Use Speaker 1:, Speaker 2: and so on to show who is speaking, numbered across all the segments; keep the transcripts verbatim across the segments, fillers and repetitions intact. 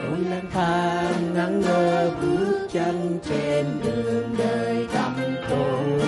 Speaker 1: Tôi lang thang ngẩn ngơ bước chân trên đường đời tăm tối,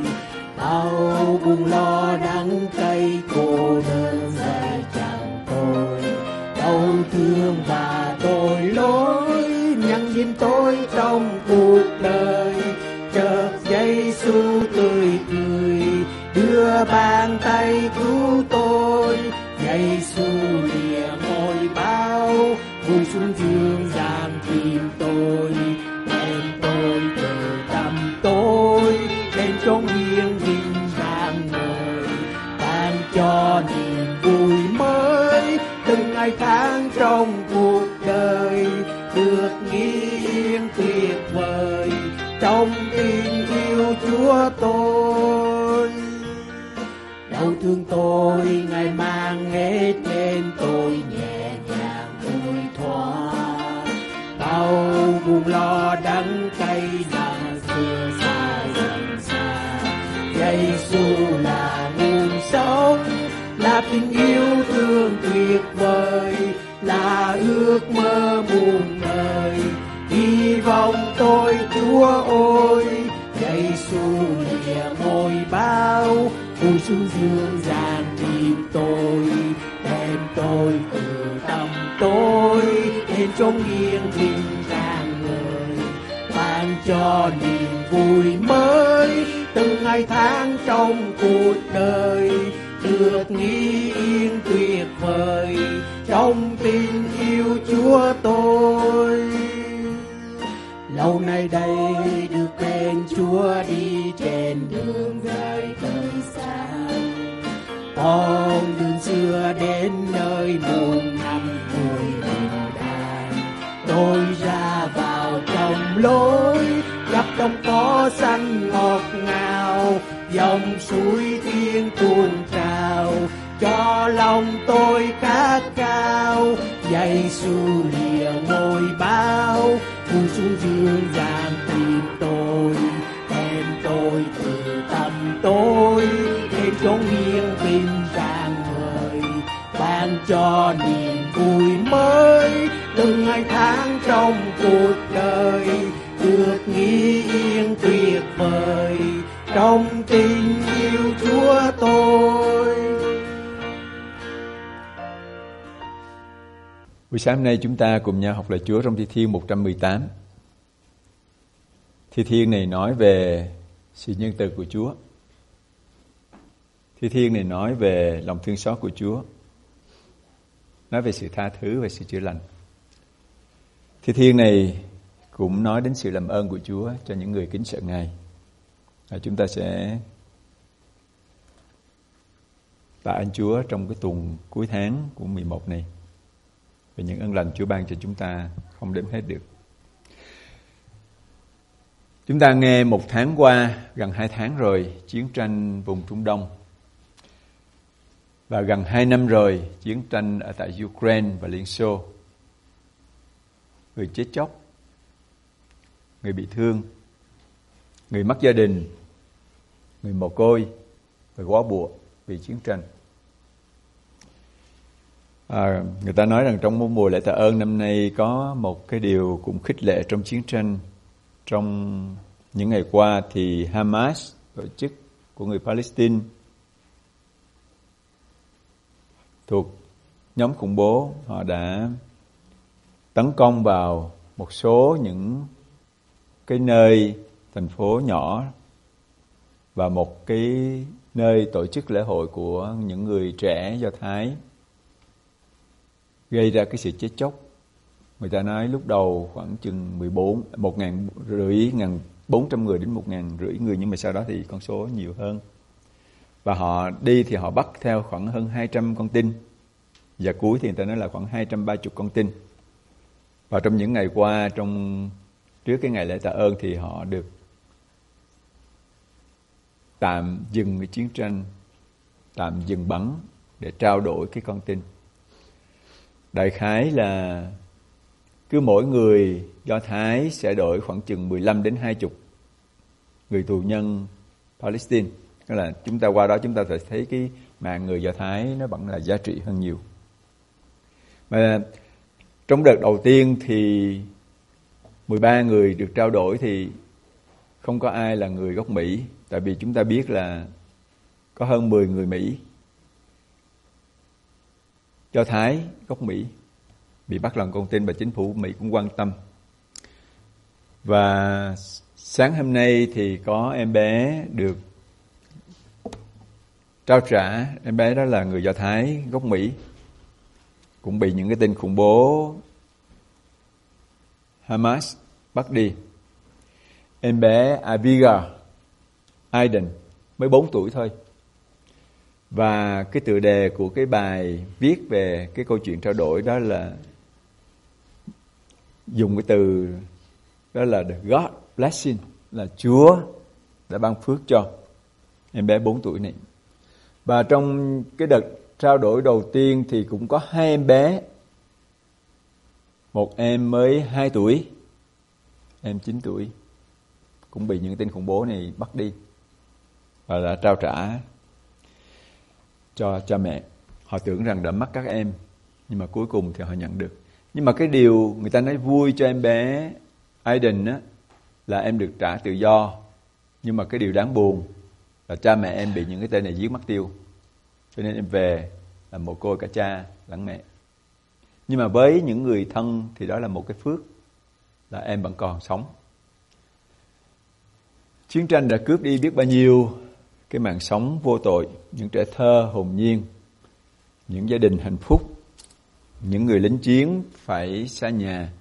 Speaker 1: bao buồn lo đắng cay cô đơn dày chẳng tôi, đau thương và tội lỗi nhăn nhím tôi trong cuộc đời. Chợt Giêsu tươi cười đưa bàn tay cứu tôi, Giêsu lìa môi bao vui xuống dương gian tìm tôi, đem tôi từ tăm tối đến chốn yên bình rạng ngời, ban cho niềm vui mới từng ngày tháng trong cuộc đời, được yên tuyệt vời trong tình yêu Chúa tôi. Đau thương tôi Ngài mang hết lên tôi nhẹ nhàng vui thoa, bao buồn lo đắng cay là xưa xa dần xa. Giêsu là nguồn sống, là tình yêu thương tuyệt vời, là ước mơ muôn đời. Hy vọng tôi Chúa ơi, Giêsu lìa môi bao vui xuống dương gian tìm tôi, đem tôi từ tăm tối đến chốn yên bình rạng ngời, ban cho niềm vui mới từng ngày tháng trong cuộc đời, được yên tuyệt vời trong tình yêu Chúa tôi. Lâu nay đây được bên Chúa đi trên đường đời thời xa, con đường xưa đến nơi muôn năm vui bình đàn. Tôi ra vào trong lối gặp đồng cỏ xanh ngọt ngào, dòng suối thiên tuôn trào cho lòng tôi khát khao. Giêsu lìa môi bao vui xuống dương gian tìm tôi, đem tôi từ tăm tối đến chốn yên bình rạng ngời, ban cho niềm vui mới từng ngày tháng trong cuộc đời, được yên tuyệt vời trong tình yêu Chúa tôi.
Speaker 2: Buổi sáng hôm nay chúng ta cùng nhau học lời Chúa trong Thi Thiên một trăm mười tám. Thi Thiên này nói về sự nhân từ của Chúa. Thi Thiên này nói về lòng thương xót của Chúa, nói về sự tha thứ và sự chữa lành. Thi Thiên này cũng nói đến sự làm ơn của Chúa cho những người kính sợ Ngài. Và chúng ta sẽ tạ ơn Chúa trong cái tuần cuối tháng của mười một này về những ơn lành Chúa ban cho chúng ta không đếm hết được. Chúng ta nghe một tháng qua, gần hai tháng rồi, chiến tranh vùng Trung Đông. Và gần hai năm rồi, chiến tranh ở tại Ukraine và Liên Xô. Người chết chóc, người bị thương, người mất gia đình, người mồ côi và góa bụa vì chiến tranh. À, người ta nói rằng trong mùa lễ tạ ơn năm nay có một cái điều cũng khích lệ trong chiến tranh. Trong những ngày qua thì Hamas, tổ chức của người Palestine thuộc nhóm khủng bố, họ đã tấn công vào một số những cái nơi, thành phố nhỏ và một cái nơi tổ chức lễ hội của những người trẻ Do Thái, gây ra cái sự chết chóc. Người ta nói lúc đầu khoảng chừng mười bốn, một ngàn rưỡi, ngàn bốn trăm người đến một ngàn rưỡi người, nhưng mà sau đó thì con số nhiều hơn. Và họ đi thì họ bắt theo khoảng hơn hai trăm con tin. Và cuối thì người ta nói là khoảng hai trăm ba mươi con tin. Và trong những ngày qua, trong trước cái ngày lễ tạ ơn thì họ được tạm dừng cái chiến tranh, tạm dừng bắn để trao đổi cái con tin. Đại khái là cứ mỗi người Do Thái sẽ đổi khoảng chừng mười lăm đến hai mươi người tù nhân Palestine. Tức là chúng ta qua đó chúng ta sẽ thấy cái mạng người Do Thái nó vẫn là giá trị hơn nhiều. Mà Trong đợt đầu tiên thì mười ba người được trao đổi thì không có ai là người gốc Mỹ. Tại vì chúng ta biết là có hơn mười người Mỹ, Do Thái gốc Mỹ bị bắt làm con tin, và chính phủ Mỹ cũng quan tâm. Và sáng hôm nay thì có em bé được trao trả. Em bé đó là người Do Thái gốc Mỹ, cũng bị những cái tên khủng bố Hamas bắt đi. Em bé Abigail Aiden mới bốn tuổi thôi. Và cái tựa đề của cái bài viết về cái câu chuyện trao đổi đó là dùng cái từ đó là the God blessing, là Chúa đã ban phước cho em bé bốn tuổi này. Và trong cái đợt trao đổi đầu tiên thì cũng có hai em bé. Một em mới hai tuổi, em chín tuổi, cũng bị những tên khủng bố này bắt đi và đã trao trả cho cha mẹ. Họ tưởng rằng đã mất các em, nhưng mà cuối cùng thì họ nhận được. Nhưng mà cái điều người ta nói vui cho em bé Aiden á, là em được trả tự do. Nhưng mà cái điều đáng buồn là cha mẹ em bị những cái tên này giết mất tiêu. Cho nên em về là mồ côi cả cha lẫn mẹ. Nhưng mà với những người thân thì đó là một cái phước, là em vẫn còn sống. Chiến tranh đã cướp đi biết bao nhiêu cái mạng sống vô tội, những trẻ thơ hồn nhiên, những gia đình hạnh phúc, những người lính chiến phải xa nhà,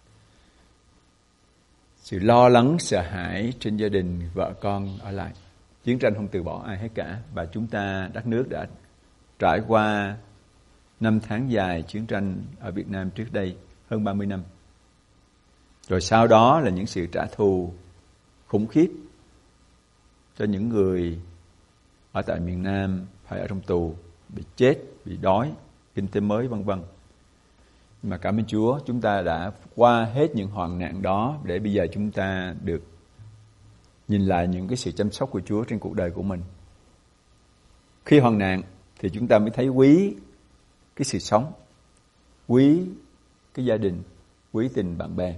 Speaker 2: sự lo lắng, sợ hãi trên gia đình, vợ con ở lại. Chiến tranh không từ bỏ ai hết cả. Và chúng ta, đất nước đã trải qua năm tháng dài chiến tranh ở Việt Nam trước đây, hơn ba mươi năm. Rồi sau đó là những sự trả thù khủng khiếp cho những người ở tại miền Nam phải ở trong tù, bị chết, bị đói, kinh tế mới vân vân. Mà cảm ơn Chúa, chúng ta đã qua hết những hoạn nạn đó để bây giờ chúng ta được nhìn lại những cái sự chăm sóc của Chúa trên cuộc đời của mình. Khi hoạn nạn thì chúng ta mới thấy quý cái sự sống, quý cái gia đình, quý tình bạn bè.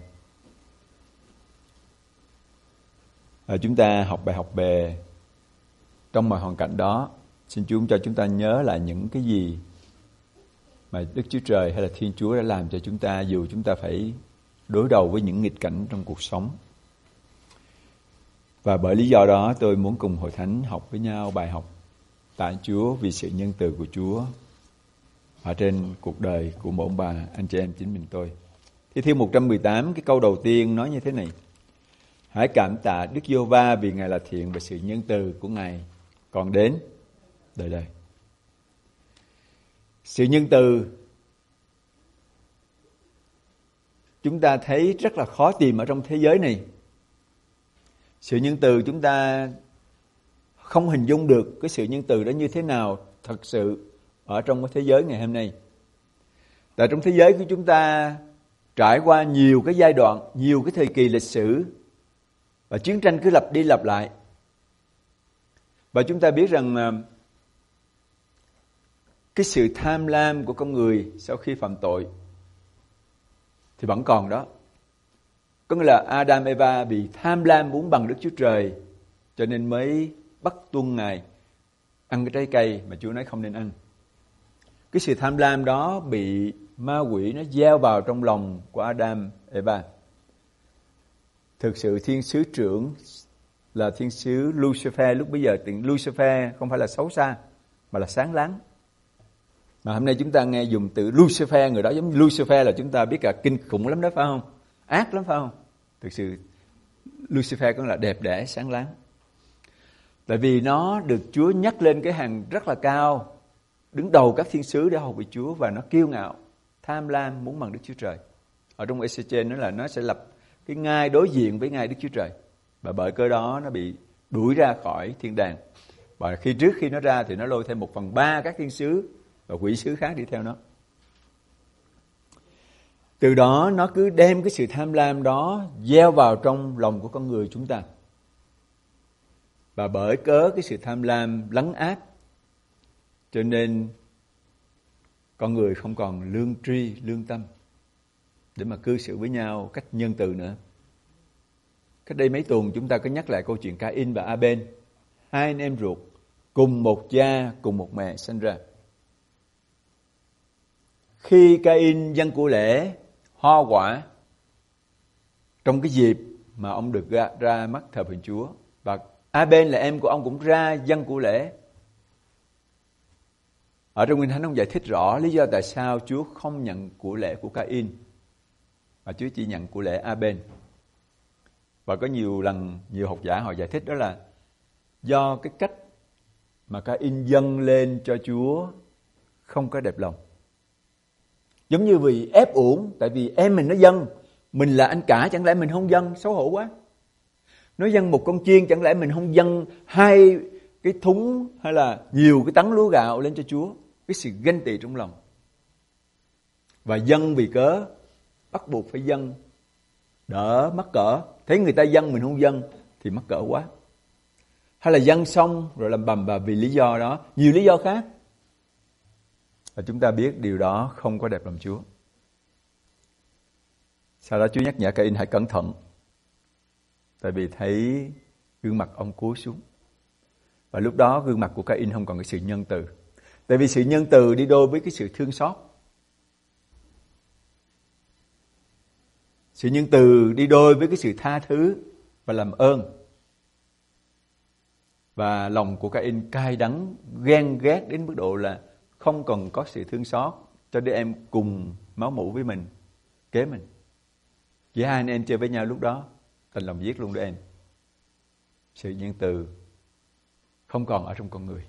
Speaker 2: À, chúng ta học bài học về trong mọi hoàn cảnh đó. Xin Chúa cho chúng ta nhớ lại những cái gì mà Đức Chúa Trời hay là Thiên Chúa đã làm cho chúng ta, dù chúng ta phải đối đầu với những nghịch cảnh trong cuộc sống. Và bởi lý do đó tôi muốn cùng Hội Thánh học với nhau bài học tạ Chúa vì sự nhân từ của Chúa ở trên cuộc đời của mỗi ông bà, anh chị em chính mình tôi. Thi Thiên một trăm mười tám, cái câu đầu tiên nói như thế này: hãy cảm tạ Đức Giê-hô-va vì Ngài là thiện và sự nhân từ của Ngài còn đến đời đời. Sự nhân từ chúng ta thấy rất là khó tìm ở trong thế giới này. Sự nhân từ chúng ta không hình dung được cái sự nhân từ đó như thế nào thật sự ở trong cái thế giới ngày hôm nay. Tại trong thế giới của chúng ta trải qua nhiều cái giai đoạn, nhiều cái thời kỳ lịch sử, và chiến tranh cứ lặp đi lặp lại. Và chúng ta biết rằng cái sự tham lam của con người sau khi phạm tội thì vẫn còn đó. Có nghĩa là Adam Eva bị tham lam muốn bằng Đức Chúa Trời, cho nên mới bắt tuân Ngài ăn cái trái cây mà Chúa nói không nên ăn. Cái sự tham lam đó bị ma quỷ nó gieo vào trong lòng của Adam Eva. Thực sự thiên sứ trưởng là thiên sứ Lucifer lúc bây giờ. Tiếng Lucifer không phải là xấu xa mà là sáng láng. Mà hôm nay chúng ta nghe dùng từ Lucifer, người đó giống như Lucifer là chúng ta biết cả kinh khủng lắm đó, phải không? Ác lắm, phải không? Thực sự Lucifer cũng là đẹp đẽ, sáng láng. Tại vì nó được Chúa nhắc lên cái hàng rất là cao, đứng đầu các thiên sứ để hầu vị Chúa, và nó kiêu ngạo, tham lam, muốn bằng Đức Chúa Trời. Ở trong ê xê trên nó là nó sẽ lập cái ngai đối diện với ngai Đức Chúa Trời. Và bởi cớ đó nó bị đuổi ra khỏi thiên đàng. Và khi trước khi nó ra thì nó lôi thêm một phần ba các thiên sứ và quỷ sứ khác đi theo nó. Từ đó nó cứ đem cái sự tham lam đó gieo vào trong lòng của con người chúng ta. Và bởi cớ cái sự tham lam lấn át, cho nên con người không còn lương tri, lương tâm. để mà cư xử với nhau cách nhân từ nữa. Cách đây mấy tuần chúng ta có nhắc lại câu chuyện Ca-in và A-bên, hai anh em ruột cùng một cha, cùng một mẹ sinh ra. Khi Ca-in dâng của lễ hoa quả trong cái dịp mà ông được ra, ra mắt thờ phượng Chúa, và A-bên là em của ông cũng ra dâng của lễ. Ở trong Kinh Thánh ông giải thích rõ lý do tại sao Chúa không nhận của lễ của Ca-in mà Chúa chỉ nhận của lễ A-bên. Và có nhiều lần nhiều học giả họ giải thích đó là do cái cách mà Ca-in dâng lên cho Chúa không có đẹp lòng. Giống như vì ép uổng, tại vì em mình nó dâng, mình là anh cả chẳng lẽ mình không dâng, xấu hổ quá. Nó dâng một con chiên chẳng lẽ mình không dâng hai cái thúng hay là nhiều cái tấn lúa gạo lên cho Chúa. Cái sự ganh tị trong lòng. Và dâng vì cớ bắt buộc phải dâng, đỡ mắc cỡ. Thấy người ta dâng mình không dâng thì mắc cỡ quá. Hay là dâng xong rồi làm bầm bà vì lý do đó, nhiều lý do khác. Và chúng ta biết điều đó không có đẹp lòng Chúa. Sau đó Chúa nhắc nhở Ca-in hãy cẩn thận. Tại vì thấy gương mặt ông cúi xuống. Và lúc đó gương mặt của Ca-in không còn cái sự nhân từ. Tại vì sự nhân từ đi đôi với cái sự thương xót. Sự nhân từ đi đôi với cái sự tha thứ và làm ơn. Và lòng của Ca-in cay đắng, ghen ghét đến mức độ là không còn có sự thương xót cho đứa em cùng máu mủ với mình, kế mình. Chỉ hai anh em chơi với nhau lúc đó, thành lòng giết luôn đứa em. Sự nhân từ không còn ở trong con người.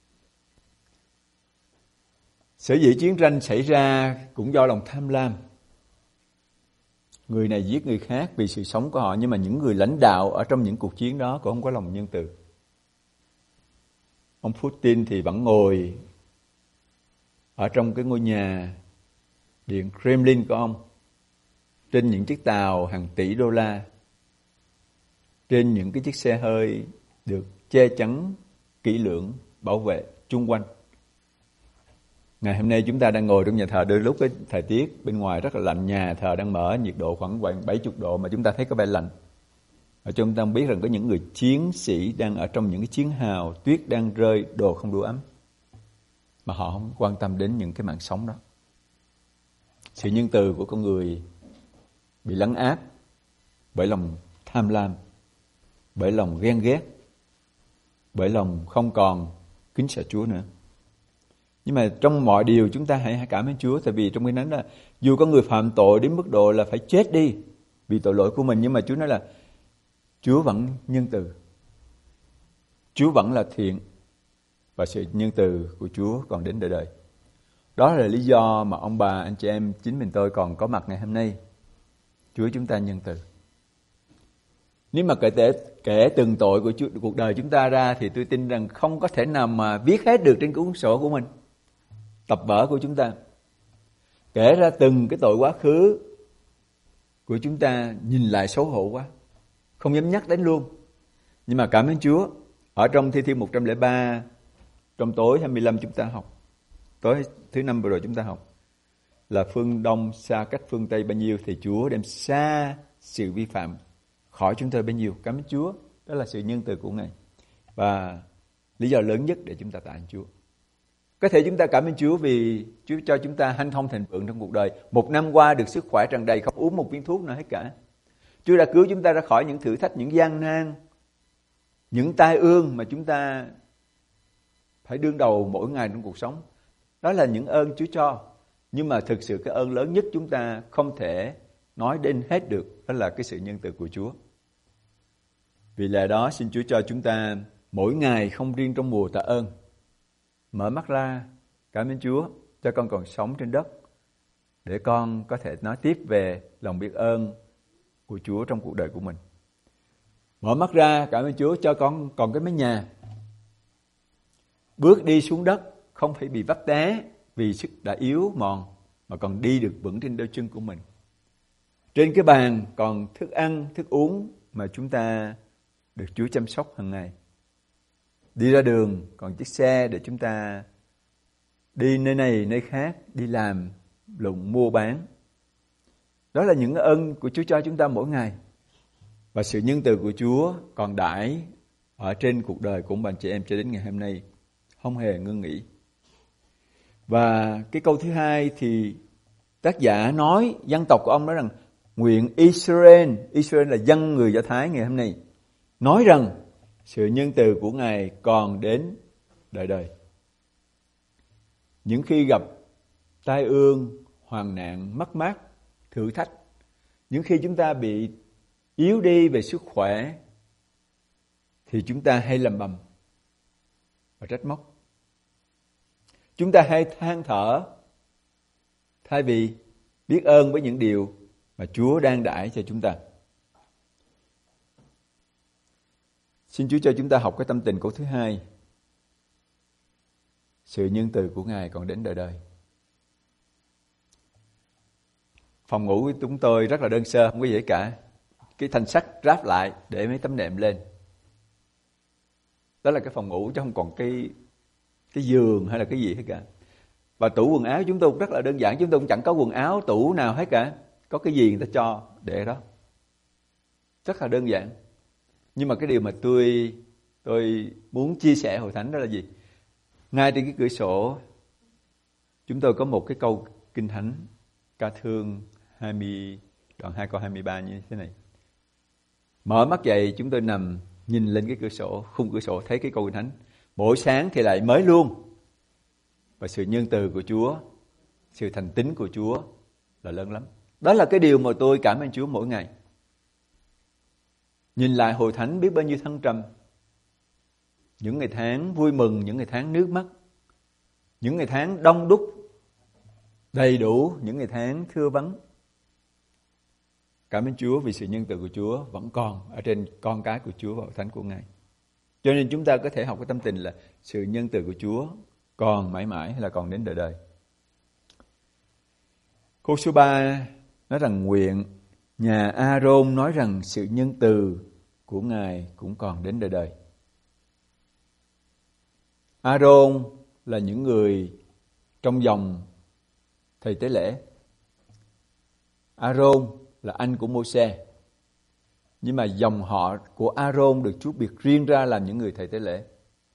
Speaker 2: Sở dĩ chiến tranh xảy ra cũng do lòng tham lam. Người này giết người khác vì sự sống của họ, nhưng mà những người lãnh đạo ở trong những cuộc chiến đó cũng không có lòng nhân từ. Ông Putin thì vẫn ngồi ở trong cái ngôi nhà điện Kremlin của ông, trên những chiếc tàu hàng tỷ đô la, trên những cái chiếc xe hơi được che chắn kỹ lưỡng, bảo vệ chung quanh. Ngày hôm nay chúng ta đang ngồi trong nhà thờ, đôi lúc cái thời tiết bên ngoài rất là lạnh, nhà thờ đang mở, nhiệt độ khoảng bảy mươi độ mà chúng ta thấy có vẻ lạnh. Ở chúng ta biết rằng có những người chiến sĩ đang ở trong những cái chiến hào, tuyết đang rơi, đồ không đủ ấm. Mà họ không quan tâm đến những cái mạng sống đó. Sự nhân từ của con người bị lấn áp bởi lòng tham lam, bởi lòng ghen ghét, bởi lòng không còn kính sợ Chúa nữa. Nhưng mà trong mọi điều chúng ta hãy cảm ơn Chúa. Tại vì trong cáiนั้นlà dù có người phạm tội đến mức độ là phải chết đi vì tội lỗi của mình, nhưng mà Chúa nói là Chúa vẫn nhân từ, Chúa vẫn là thiện, và sự nhân từ của Chúa còn đến đời đời. Đó là lý do mà ông bà, anh chị em, chính mình tôi còn có mặt ngày hôm nay. Chúa chúng ta nhân từ. Nếu mà kể, kể từng tội của Chúa, cuộc đời chúng ta ra thì tôi tin rằng không có thể nào mà viết hết được trên cuốn sổ của mình, tập vở của chúng ta. Kể ra từng cái tội quá khứ của chúng ta nhìn lại xấu hổ quá, không dám nhắc đến luôn. Nhưng mà cảm ơn Chúa, ở trong Thi Thiên một trăm lẻ ba, trong tối hai mươi lăm chúng ta học, tối thứ năm vừa rồi chúng ta học, là phương Đông xa cách phương Tây bao nhiêu thì Chúa đem xa sự vi phạm khỏi chúng tôi bấy nhiêu. Cảm ơn Chúa, đó là sự nhân từ của Ngài. Và lý do lớn nhất để chúng ta tạ ơn Chúa. Có thể chúng ta cảm ơn Chúa vì Chúa cho chúng ta hanh thông thịnh vượng trong cuộc đời. Một năm qua được sức khỏe tràn đầy, không uống một viên thuốc nào hết cả. Chúa đã cứu chúng ta ra khỏi những thử thách, những gian nan, những tai ương mà chúng ta phải đương đầu mỗi ngày trong cuộc sống. Đó là những ơn Chúa cho. Nhưng mà thực sự cái ơn lớn nhất chúng ta không thể nói đến hết được, đó là cái sự nhân từ của Chúa. Vì lẽ đó xin Chúa cho chúng ta mỗi ngày, không riêng trong mùa tạ ơn, mở mắt ra, cảm ơn Chúa cho con còn sống trên đất, để con có thể nói tiếp về lòng biết ơn của Chúa trong cuộc đời của mình. Mở mắt ra, cảm ơn Chúa cho con còn cái mái nhà, bước đi xuống đất không phải bị vấp té vì sức đã yếu mòn, mà còn đi được vững trên đôi chân của mình. Trên cái bàn còn thức ăn, thức uống mà chúng ta được Chúa chăm sóc hàng ngày. Đi ra đường còn chiếc xe để chúng ta đi nơi này nơi khác, đi làm, lụng mua bán. Đó là những ơn của Chúa cho chúng ta mỗi ngày. Và sự nhân từ của Chúa còn đãi ở trên cuộc đời của bạn chị em cho đến ngày hôm nay, không hề ngưng nghỉ. Và cái câu thứ hai thì tác giả nói, dân tộc của ông nói rằng, nguyện Israel, Israel là dân người Do Thái ngày hôm nay, nói rằng sự nhân từ của Ngài còn đến đời đời. Những khi gặp tai ương, hoạn nạn, mất mát, thử thách, những khi chúng ta bị yếu đi về sức khỏe, thì chúng ta hay lầm bầm và trách móc. Chúng ta hay than thở thay vì biết ơn với những điều mà Chúa đang đãi cho chúng ta. Xin Chúa cho chúng ta học cái tâm tình câu thứ hai. Sự nhân từ của Ngài còn đến đời đời. Phòng ngủ của chúng tôi rất là đơn sơ, không có gì cả. Cái thanh sắt ráp lại để mấy tấm nệm lên. Đó là cái phòng ngủ chứ không còn cái cái giường hay là cái gì hết cả. Và tủ quần áo chúng tôi cũng rất là đơn giản. Chúng tôi cũng chẳng có quần áo tủ nào hết cả. Có cái gì người ta cho để đó. Rất là đơn giản. Nhưng mà cái điều mà tôi tôi muốn chia sẻ Hội Thánh đó là gì? Ngay trên cái cửa sổ chúng tôi có một cái câu Kinh Thánh Ca Thương hai mươi, đoạn hai câu hai mươi ba như thế này. Mở mắt dậy chúng tôi nằm nhìn lên cái cửa sổ, khung cửa sổ thấy cái câu Kinh Thánh. Mỗi sáng thì lại mới luôn. Và sự nhân từ của Chúa, sự thành tín của Chúa là lớn lắm. Đó là cái điều mà tôi cảm ơn Chúa mỗi ngày. Nhìn lại Hội Thánh biết bao nhiêu thăng trầm. Những ngày tháng vui mừng, những ngày tháng nước mắt, những ngày tháng đông đúc, đầy đủ, những ngày tháng thưa vắng. Cảm ơn Chúa vì sự nhân từ của Chúa vẫn còn ở trên con cái của Chúa và Hội Thánh của Ngài. Cho nên chúng ta có thể học cái tâm tình là sự nhân từ của Chúa còn mãi mãi hay là còn đến đời đời. Câu số ba nói rằng nguyện nhà A-rôn nói rằng sự nhân từ của Ngài cũng còn đến đời đời. A-rôn là những người trong dòng thầy tế lễ. A-rôn là anh của Mô-se. Nhưng mà dòng họ của A-rôn được Chúa biệt riêng ra làm những người thầy tế lễ.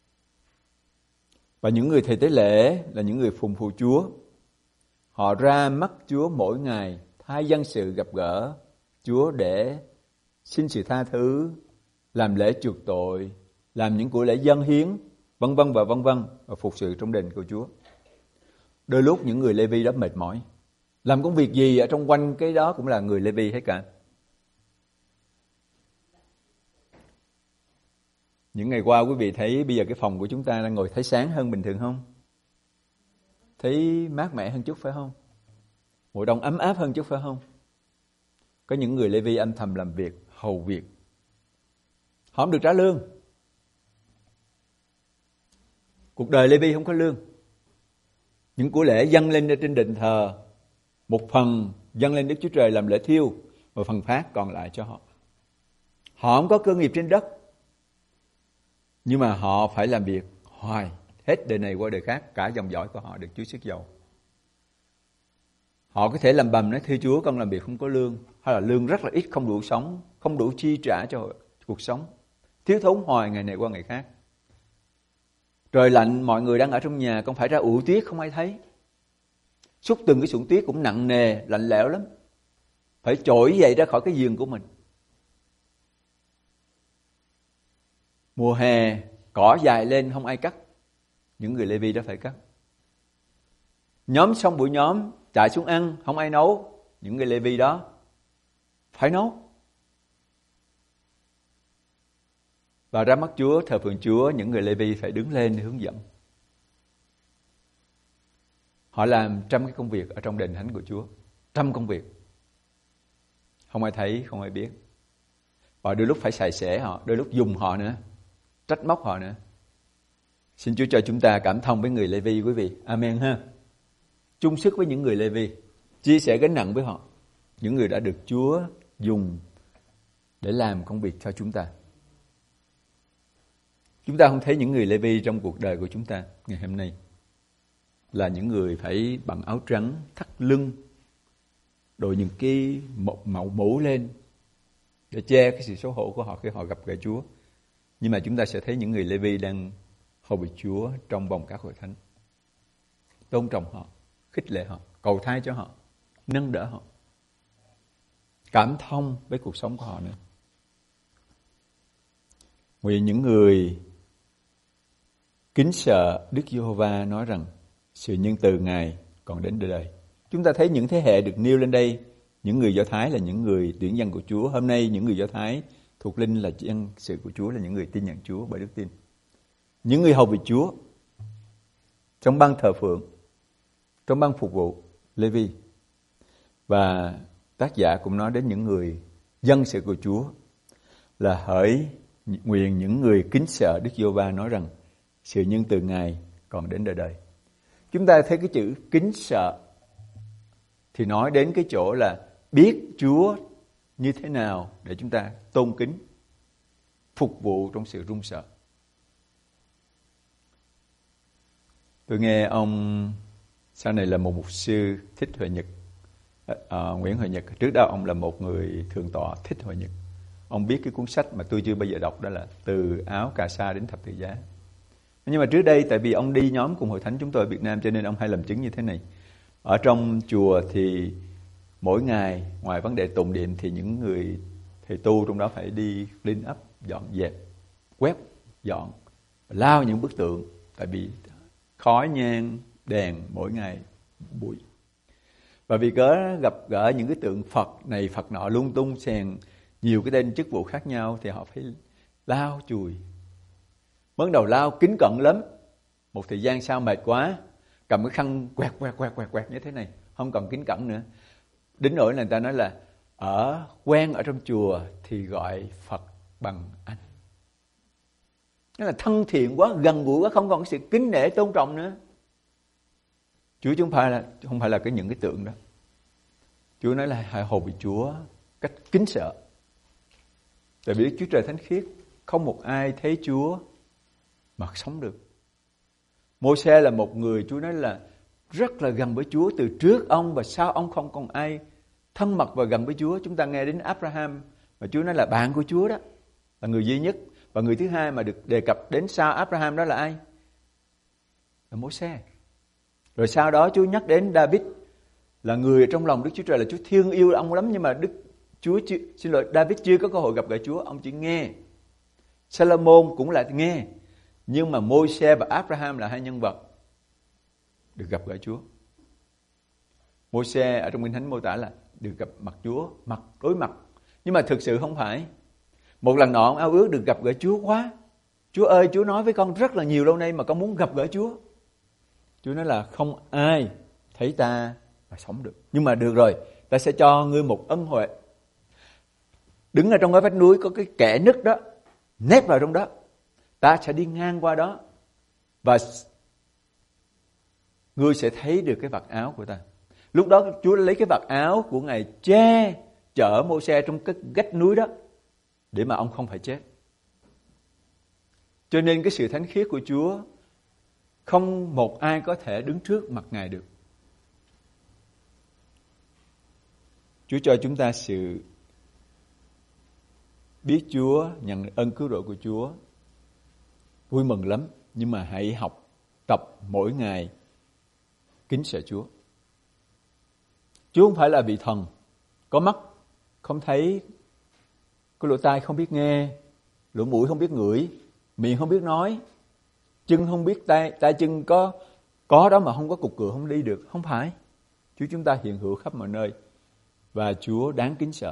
Speaker 2: Và những người thầy tế lễ là những người phụng phù Chúa. Họ ra mắt Chúa mỗi ngày, thay dân sự gặp gỡ Chúa để xin sự tha thứ, làm lễ chuộc tội, làm những của lễ dâng hiến, vân vân và vân vân, và phục sự trong đền của Chúa. Đôi lúc những người Lê-vi đó mệt mỏi, làm công việc gì ở trong quanh cái đó cũng là người Lê-vi hết cả. Những ngày qua quý vị thấy bây giờ cái phòng của chúng ta đang ngồi thấy sáng hơn bình thường không? Thấy mát mẻ hơn chút phải không? Mùa đông ấm áp hơn chút phải không? Có những người Lê-vi âm thầm làm việc, hầu việc. Họ không được trả lương. Cuộc đời Lê-vi không có lương. Những của lễ dâng lên trên đền thờ, một phần dâng lên Đức Chúa Trời làm lễ thiêu, và phần phát còn lại cho họ. Họ không có cơ nghiệp trên đất, nhưng mà họ phải làm việc hoài, hết đời này qua đời khác, cả dòng dõi của họ được Chúa sức giàu. Họ có thể làm bầm nói, thưa Chúa, con làm việc không có lương, hay là lương rất là ít, không đủ sống, không đủ chi trả cho cuộc sống, thiếu thốn hoài ngày này qua ngày khác. Trời lạnh, mọi người đang ở trong nhà, con phải ra ủ tuyết không ai thấy. Xúc từng cái xuồng tuyết cũng nặng nề, lạnh lẽo lắm, phải trỗi dậy ra khỏi cái giường của mình. Mùa hè, cỏ dài lên không ai cắt, những người Lê-vi đó phải cắt. Nhóm xong buổi nhóm, chạy xuống ăn, không ai nấu, những người Lê-vi đó phải nấu. Và ra mắt Chúa, thờ phượng Chúa, những người Lê-vi phải đứng lên để hướng dẫn. Họ làm trăm cái công việc ở trong đền thánh của Chúa, trăm công việc. Không ai thấy, không ai biết. Và đôi lúc phải xài xẻ họ, đôi lúc dùng họ nữa, trách móc họ nữa. Xin Chúa cho chúng ta cảm thông với người Lê-vi quý vị. Amen ha. Chung sức với những người Lê-vi, chia sẻ gánh nặng với họ, những người đã được Chúa dùng để làm công việc cho chúng ta. Chúng ta không thấy những người Lê-vi trong cuộc đời của chúng ta ngày hôm nay là những người phải bằng áo trắng, thắt lưng, đội những cái màu mũ lên để che cái sự xấu hổ của họ khi họ gặp gỡ Chúa. Nhưng mà chúng ta sẽ thấy những người Lê-vi đang hầu việc Chúa trong vòng các hội thánh, tôn trọng họ, khích lệ họ, cầu thay cho họ, nâng đỡ họ, cảm thông với cuộc sống của họ nữa. Nguyện những người kính sợ Đức Giê-hô-va nói rằng sự nhân từ Ngài còn đến đời. Chúng ta thấy những thế hệ được nêu lên đây, những người Do Thái là những người tuyển dân của Chúa. Hôm nay những người Do Thái thuộc linh là dân sự của Chúa, là những người tin nhận Chúa bởi đức tin. Những người hầu việc Chúa trong ban thờ phượng, trong ban phục vụ Lê-vi. Và tác giả cũng nói đến những người dân sự của Chúa là hỡi nguyện những người kính sợ Đức Giê-hô-va nói rằng sự nhân từ Ngài còn đến đời đời. Chúng ta thấy cái chữ kính sợ thì nói đến cái chỗ là biết Chúa như thế nào để chúng ta tôn kính, phục vụ trong sự run sợ. Tôi nghe ông sau này là một mục sư Thích Huệ Nhật, à, Nguyễn Huệ Nhật. Trước đó ông là một người thượng tọa Thích Huệ Nhật. Ông viết cái cuốn sách mà tôi chưa bao giờ đọc, đó là Từ áo cà sa đến thập tự giá. Nhưng mà trước đây tại vì ông đi nhóm cùng hội thánh chúng tôi ở Việt Nam, cho nên ông hay làm chứng như thế này. Ở trong chùa thì mỗi ngày ngoài vấn đề tụng niệm thì những người thầy tu trong đó phải đi clean up, dọn dẹp, quét dọn, lau những bức tượng, tại vì khói nhang đèn mỗi ngày bụi. Và vì cớ gặp gỡ những cái tượng Phật này Phật nọ lung tung xèn nhiều cái tên chức vụ khác nhau thì họ phải lau chùi. Mới đầu lau kính cận lắm, một thời gian sau mệt quá, cầm cái khăn quẹt quẹt quẹt quẹt quẹt như thế này, không còn kính cận nữa. Đến nỗi là người ta nói là ở quen ở trong chùa thì gọi Phật bằng anh. Nó là thân thiện quá, gần gũi quá, không còn sự kính nể tôn trọng nữa. Chúa chứ không phải là không phải là cái những cái tượng đó. Chúa nói là hãy hầu việc Chúa cách kính sợ. Tại vì Chúa Trời thánh khiết, không một ai thấy Chúa mà sống được. Môi-se là một người Chúa nói là rất là gần với Chúa, từ trước ông và sau ông không còn ai thân mật và gần với Chúa. Chúng ta nghe đến Abraham mà Chúa nói là bạn của Chúa đó, là người duy nhất. Và người thứ hai mà được đề cập đến sau Abraham đó là ai? Là Môi-se. Rồi sau đó Chúa nhắc đến David là người trong lòng Đức Chúa Trời, là Chúa thương yêu ông lắm, nhưng mà Đức Chúa chưa, xin lỗi David chưa có cơ hội gặp gỡ Chúa, ông chỉ nghe. Salomon cũng là nghe, nhưng mà Môi-se và Abraham là hai nhân vật được gặp gỡ Chúa. Môi-se ở trong Kinh Thánh mô tả là được gặp mặt Chúa, mặt đối mặt, nhưng mà thực sự không phải. Một lần nọ ông ao ước được gặp gỡ Chúa quá. Chúa ơi, Chúa nói với con rất là nhiều lâu nay mà con muốn gặp gỡ Chúa. Chúa nói là không ai thấy ta mà sống được. Nhưng mà được rồi, ta sẽ cho ngươi một ân huệ. Đứng ở trong cái vách núi có cái kẽ nứt đó, nép vào trong đó. Ta sẽ đi ngang qua đó và ngươi sẽ thấy được cái vạt áo của ta. Lúc đó Chúa lấy cái vạt áo của Ngài che chở Môi-se trong cái vách núi đó để mà ông không phải chết. Cho nên cái sự thánh khiết của Chúa không một ai có thể đứng trước mặt Ngài được. Chúa cho chúng ta sự biết Chúa, nhận ơn cứu rỗi của Chúa, vui mừng lắm. Nhưng mà hãy học tập mỗi ngày kính sợ Chúa. Chúa không phải là vị thần có mắt không thấy, có lỗ tai không biết nghe, lỗ mũi không biết ngửi, miệng không biết nói, chân không biết tay, tay chân có có đó mà không có cục cựa không đi được. Không phải. Chúa chúng ta hiện hữu khắp mọi nơi và Chúa đáng kính sợ.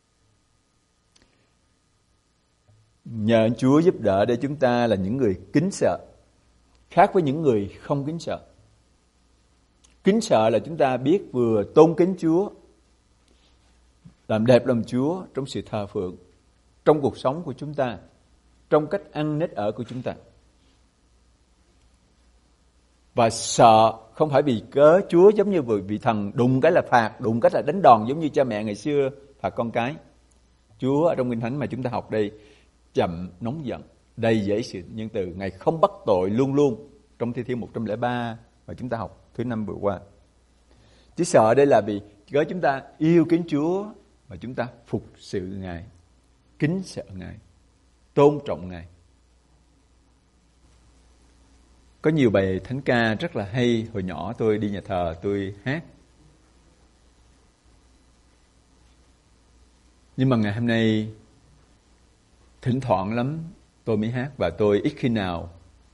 Speaker 2: Nhờ Chúa giúp đỡ để chúng ta là những người kính sợ, khác với những người không kính sợ. Kính sợ là chúng ta biết vừa tôn kính Chúa, làm đẹp lòng Chúa trong sự thờ phượng, trong cuộc sống của chúng ta, trong cách ăn nết ở của chúng ta. Và sợ không phải vì cớ Chúa giống như vị thần đùng cái là phạt, đùng cái là đánh đòn giống như cha mẹ ngày xưa phạt con cái. Chúa ở trong Kinh Thánh mà chúng ta học đây chậm nóng giận, đầy dẫy sự nhân từ. Ngài không bắt tội luôn luôn trong Thi Thiên một trăm lẻ ba mà chúng ta học thứ năm vừa qua. Chỉ sợ đây là vì cớ chúng ta yêu kính Chúa và chúng ta phục sự Ngài, kính sợ Ngài, tôn trọng Ngài. Có nhiều bài thánh ca rất là hay. Hồi nhỏ tôi đi nhà thờ tôi hát. Nhưng mà ngày hôm nay thỉnh thoảng lắm tôi mới hát, và tôi ít khi nào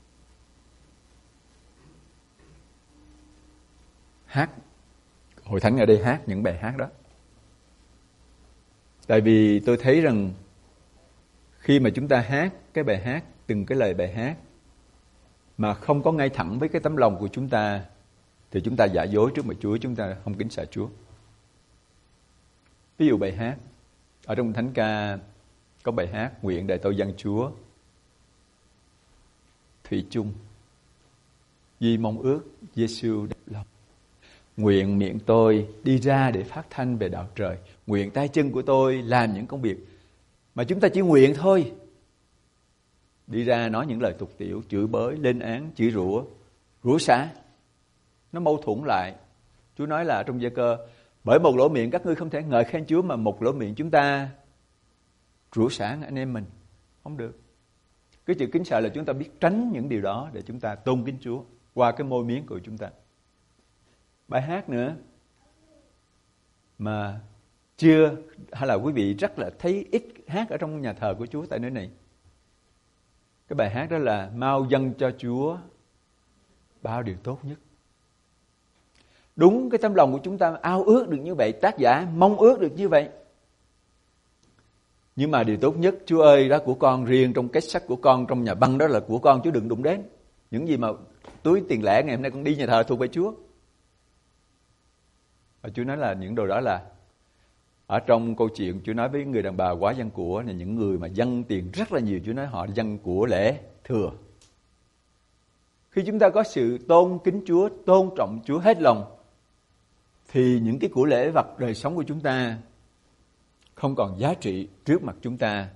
Speaker 2: hát hội thánh ở đây hát những bài hát đó. Tại vì tôi thấy rằng khi mà chúng ta hát cái bài hát, từng cái lời bài hát mà không có ngay thẳng với cái tấm lòng của chúng ta, thì chúng ta giả dối trước mặt Chúa, chúng ta không kính sợ Chúa. Ví dụ bài hát ở trong thánh ca có bài hát nguyện đời tôi dâng Chúa thủy chung, vì mong ước Giêsu đẹp lòng. Nguyện miệng tôi đi ra để phát thanh về đạo trời, nguyện tay chân của tôi làm những công việc mà chúng ta chỉ nguyện thôi. Đi ra nói những lời tục tiểu, chửi bới, lên án, chửi rủa, rủa xả. Nó mâu thuẫn lại. Chúa nói là trong Gia Cơ, bởi một lỗ miệng các ngươi không thể ngợi khen Chúa, mà một lỗ miệng chúng ta rủa xả anh em mình. Không được. Cái chữ kính sợ là chúng ta biết tránh những điều đó để chúng ta tôn kính Chúa qua cái môi miếng của chúng ta. Bài hát nữa mà chưa, hay là quý vị rất là thấy ít hát ở trong nhà thờ của Chúa tại nơi này. Cái bài hát đó là mau dâng cho Chúa bao điều tốt nhất. Đúng cái tấm lòng của chúng ta ao ước được như vậy, tác giả mong ước được như vậy. Nhưng mà điều tốt nhất, Chúa ơi, đó của con, riêng trong két sắt của con, trong nhà băng đó là của con, Chúa đừng đụng đến. Những gì mà túi tiền lẻ ngày hôm nay con đi nhà thờ thuộc về Chúa. Và Chúa nói là những đồ đó là, ở trong câu chuyện Chúa nói với người đàn bà quá dâng của là những người mà dâng tiền rất là nhiều. Chúa nói họ dâng của lễ thừa. Khi chúng ta có sự tôn kính Chúa, tôn trọng Chúa hết lòng, thì những cái của lễ vật đời sống của chúng ta không còn giá trị trước mặt chúng ta,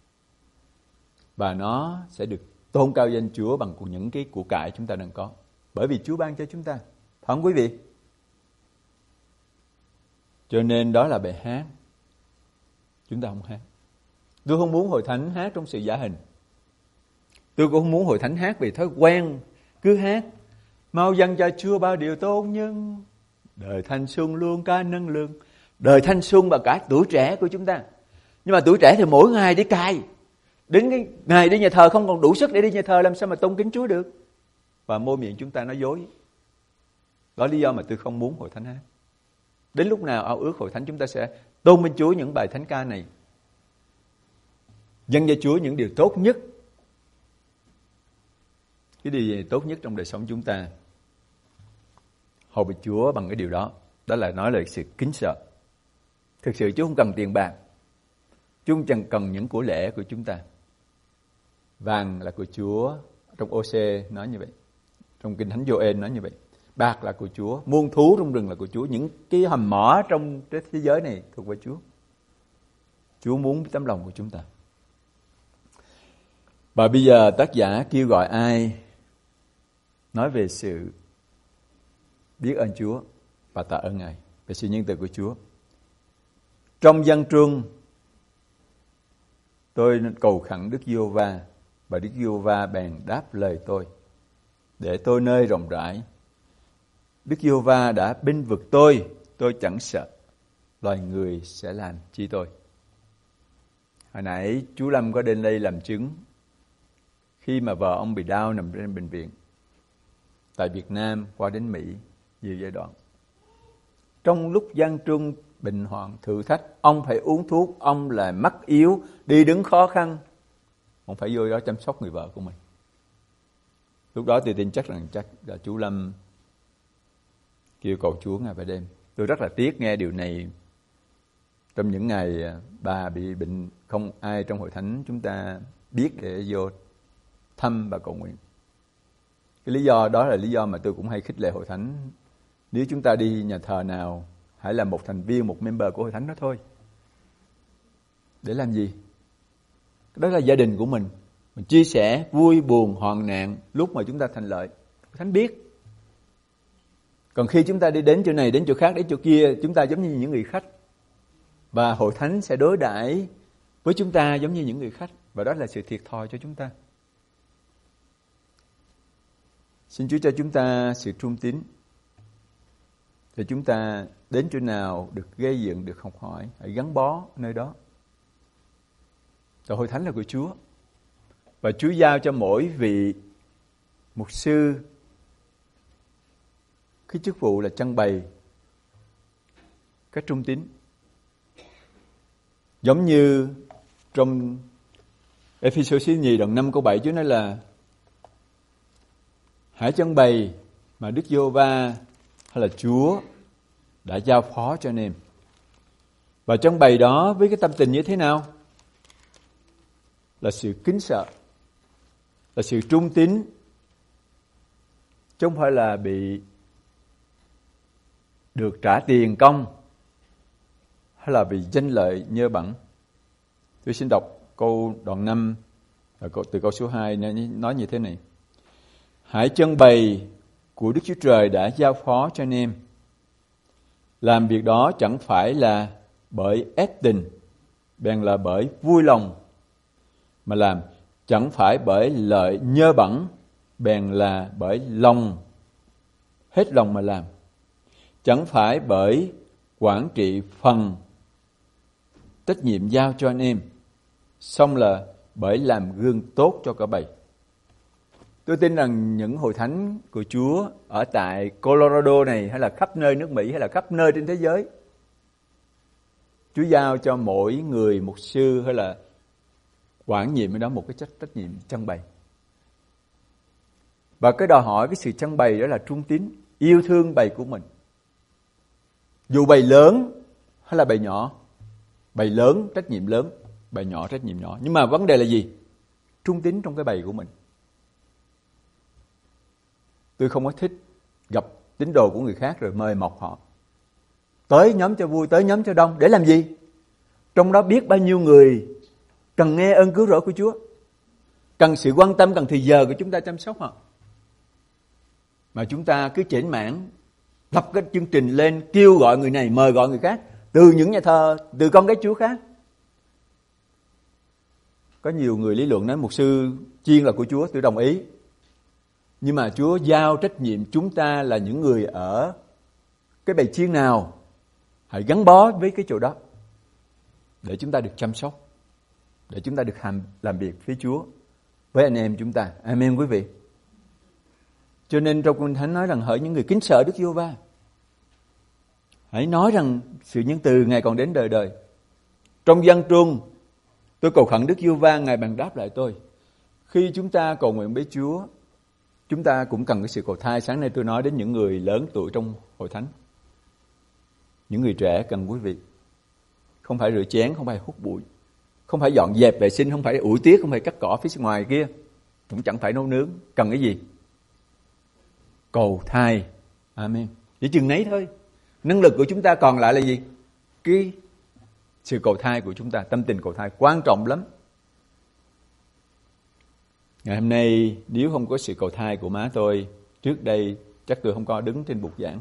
Speaker 2: và nó sẽ được tôn cao danh Chúa bằng những cái của cải chúng ta đang có, bởi vì Chúa ban cho chúng ta. Phải không quý vị? Cho nên đó là bài hát chúng ta không hát. Tôi không muốn hội thánh hát trong sự giả hình. Tôi cũng không muốn hội thánh hát vì thói quen cứ hát mau dâng cho Chúa bao điều tốt nhất, đời thanh xuân luôn ca nâng lương. Đời thanh xuân và cả tuổi trẻ của chúng ta. Nhưng mà tuổi trẻ thì mỗi ngày đi cài, đến cái ngày đi nhà thờ không còn đủ sức để đi nhà thờ, làm sao mà tôn kính Chúa được? Và môi miệng chúng ta nói dối. Đó là lý do mà tôi không muốn hội thánh hát. Đến lúc nào ao ước hội thánh chúng ta sẽ tôn vinh Chúa những bài thánh ca này, dâng cho Chúa những điều tốt nhất. Cái điều gì tốt nhất trong đời sống chúng ta, hầu việc Chúa bằng cái điều đó. Đó là nói là sự kính sợ. Thực sự Chúa không cần tiền bạc, Chúa không chẳng cần những của lễ của chúng ta. Vàng là của Chúa, trong ô xê nói như vậy, trong kinh thánh Gioan nói như vậy. Bạc là của Chúa, muôn thú trong rừng là của Chúa, những cái hầm mỏ trong thế giới này thuộc về Chúa. Chúa muốn tấm lòng của chúng ta. Và bây giờ tác giả kêu gọi ai nói về sự biết ơn Chúa và tạ ơn Ngài, về sự nhân từ của Chúa. Trong dân truân, tôi cầu khẩn Đức Giê-hô-va, và Đức Giê-hô-va bèn đáp lời tôi, để tôi nơi rộng rãi. Đức Giê-hô-va đã bênh vực tôi, tôi chẳng sợ, loài người sẽ làm chi tôi. Hồi nãy chú Lâm có đến đây làm chứng khi mà vợ ông bị đau nằm trên bệnh viện tại Việt Nam qua đến Mỹ nhiều giai đoạn. Trong lúc gian truân bệnh hoạn thử thách, ông phải uống thuốc, ông là mắc yếu, đi đứng khó khăn, ông phải vô đó chăm sóc người vợ của mình. Lúc đó tôi tin chắc rằng chắc là chú Lâm kêu cầu Chúa ngày và đêm. Tôi rất là tiếc nghe điều này trong những ngày bà bị bệnh, không ai trong hội thánh chúng ta biết để vô thăm và cầu nguyện. Cái lý do đó là lý do mà tôi cũng hay khích lệ hội thánh. Nếu chúng ta đi nhà thờ nào, hãy là một thành viên, một member của hội thánh đó thôi. Để làm gì? Đó là gia đình của mình. Mình chia sẻ vui buồn hoạn nạn lúc mà chúng ta thành lợi. Hội thánh biết. Còn khi chúng ta đi đến chỗ này, đến chỗ khác, đến chỗ kia, chúng ta giống như những người khách. Và hội thánh sẽ đối đãi với chúng ta giống như những người khách. Và đó là sự thiệt thòi cho chúng ta. Xin Chúa cho chúng ta sự trung tín, để chúng ta đến chỗ nào được gây dựng, được học hỏi, hãy gắn bó nơi đó. Và hội thánh là của Chúa. Và Chúa giao cho mỗi vị mục sư cái chức vụ là trưng bày các trung tín. Giống như trong Ê-phê-sô sứ nhì đoạn năm câu bảy, Chúa nói là hãy trưng bày mà Đức Giê-hô-va hay là Chúa đã giao phó cho anh em. Và trưng bày đó với cái tâm tình như thế nào? Là sự kính sợ, là sự trung tín, chứ không phải là bị được trả tiền công hay là vì danh lợi nhơ bẩn. Tôi xin đọc câu đoạn năm từ câu số hai nói như thế này: hãy trưng bày của Đức Chúa Trời đã giao phó cho anh em. Làm việc đó chẳng phải là bởi ép tình, bèn là bởi vui lòng, mà làm chẳng phải bởi lợi nhơ bẩn, bèn là bởi lòng, hết lòng mà làm. Chẳng phải bởi quản trị phần trách nhiệm giao cho anh em, xong là bởi làm gương tốt cho cả bầy. Tôi tin rằng những hội thánh của Chúa ở tại Colorado này, hay là khắp nơi nước Mỹ, hay là khắp nơi trên thế giới, Chúa giao cho mỗi người mục sư hay là quản nhiệm ở đó một cái trách trách nhiệm trưng bày. Và cái đòi hỏi cái sự trưng bày đó là trung tín, yêu thương bầy của mình. Dù bầy lớn hay là bầy nhỏ, bầy lớn trách nhiệm lớn, bầy nhỏ trách nhiệm nhỏ. Nhưng mà vấn đề là gì? Trung tín trong cái bầy của mình. Tôi không có thích gặp tín đồ của người khác rồi mời mọc họ. Tới nhóm cho vui, tới nhóm cho đông. Để làm gì? Trong đó biết bao nhiêu người cần nghe ơn cứu rỗi của Chúa, cần sự quan tâm, cần thời giờ của chúng ta chăm sóc họ. Mà chúng ta cứ chểnh mảng lập cái chương trình lên, kêu gọi người này, mời gọi người khác, từ những nhà thờ, từ con cái Chúa khác. Có nhiều người lý luận nói mục sư chiên là của Chúa, tôi đồng ý. Nhưng mà Chúa giao trách nhiệm chúng ta là những người ở cái bầy chiên nào, hãy gắn bó với cái chỗ đó để chúng ta được chăm sóc, để chúng ta được làm, làm việc phía Chúa với anh em chúng ta. Amen quý vị. Cho nên trong Kinh Thánh nói rằng hỡi những người kính sợ Đức Giê-hô-va, hãy nói rằng sự nhân từ Ngài còn đến đời đời. Trong dân trung, tôi cầu khẩn Đức Giê-hô-va, Ngài bèn đáp lại tôi. Khi chúng ta cầu nguyện với Chúa, chúng ta cũng cần cái sự cầu thai. Sáng nay tôi nói đến những người lớn tuổi trong hội thánh. Những người trẻ cần quý vị. Không phải rửa chén, không phải hút bụi, không phải dọn dẹp vệ sinh, không phải ủi tiết, không phải cắt cỏ phía ngoài kia, cũng chẳng phải nấu nướng. Cần cái gì? Cầu thai. Amen. Chỉ chừng nấy thôi. Năng lực của chúng ta còn lại là gì? Cái sự cầu thai của chúng ta, tâm tình cầu thai quan trọng lắm. Ngày hôm nay nếu không có sự cầu thai của má tôi, trước đây chắc tôi không có đứng trên bục giảng.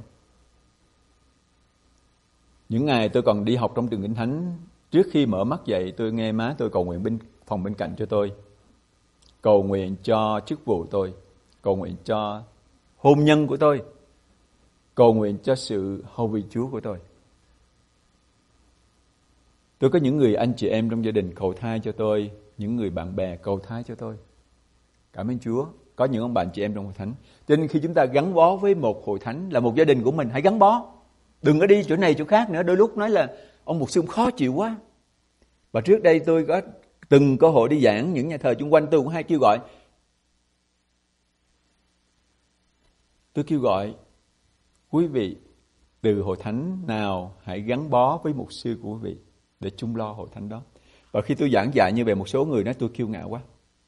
Speaker 2: Những ngày tôi còn đi học trong trường Kinh Thánh, trước khi mở mắt dậy tôi nghe má tôi cầu nguyện bên phòng bên cạnh cho tôi, cầu nguyện cho chức vụ tôi, cầu nguyện cho hôn nhân của tôi, cầu nguyện cho sự hầu vị Chúa của tôi. Tôi có những người anh chị em trong gia đình cầu thai cho tôi, những người bạn bè cầu thai cho tôi. Cảm ơn Chúa, có những ông bạn chị em trong hội thánh. Cho nên khi chúng ta gắn bó với một hội thánh là một gia đình của mình, hãy gắn bó. Đừng có đi chỗ này chỗ khác nữa. Đôi lúc nói là ông mục sư khó chịu quá. Và trước đây tôi có từng cơ hội đi giảng những nhà thờ chung quanh, tôi cũng hay kêu gọi. Tôi kêu gọi quý vị từ hội thánh nào hãy gắn bó với mục sư của quý vị để chung lo hội thánh đó. Và khi tôi giảng dạy như vậy, một số người nói tôi kiêu ngạo quá.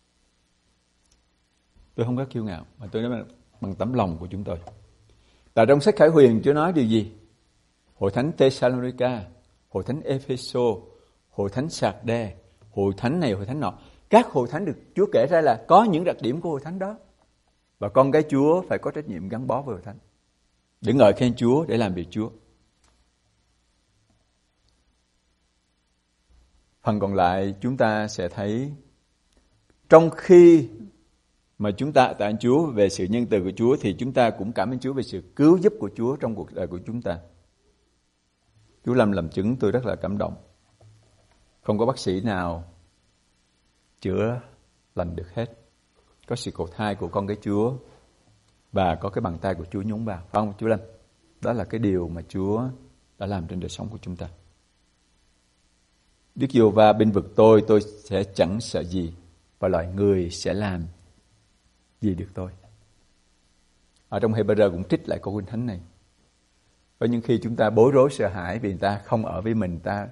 Speaker 2: Tôi không có kiêu ngạo, mà tôi nói bằng tấm lòng của chúng tôi. Tại trong sách Khải Huyền Chúa nói điều gì? Hội thánh Thessalonica, hội thánh Ê-phê-sô, hội thánh Sạc-đe, hội thánh này, hội thánh nọ. Các hội thánh được Chúa kể ra là có những đặc điểm của hội thánh đó. Và con cái Chúa phải có trách nhiệm gắn bó với hội thánh. để ngợi khen Chúa, để làm việc Chúa. Phần còn lại chúng ta sẽ thấy trong khi mà chúng ta tạ ơn Chúa về sự nhân từ của Chúa thì chúng ta cũng cảm ơn Chúa về sự cứu giúp của Chúa trong cuộc đời của chúng ta. Chú Lâm làm chứng tôi rất là cảm động. Không có bác sĩ nào chữa lành được hết. Có sự cầu thai của con cái Chúa và có cái bàn tay của Chúa nhúng vào. Phải không chú Lâm? Đó là cái điều mà Chúa đã làm trên đời sống của chúng ta. Đức Giê-hô-va bênh vực tôi, tôi sẽ chẳng sợ gì, và loài người sẽ làm gì được tôi. Ở trong Hê-bơ-rơ cũng trích lại câu Kinh Thánh này. Có những khi chúng ta bối rối sợ hãi vì người ta không ở với mình, người ta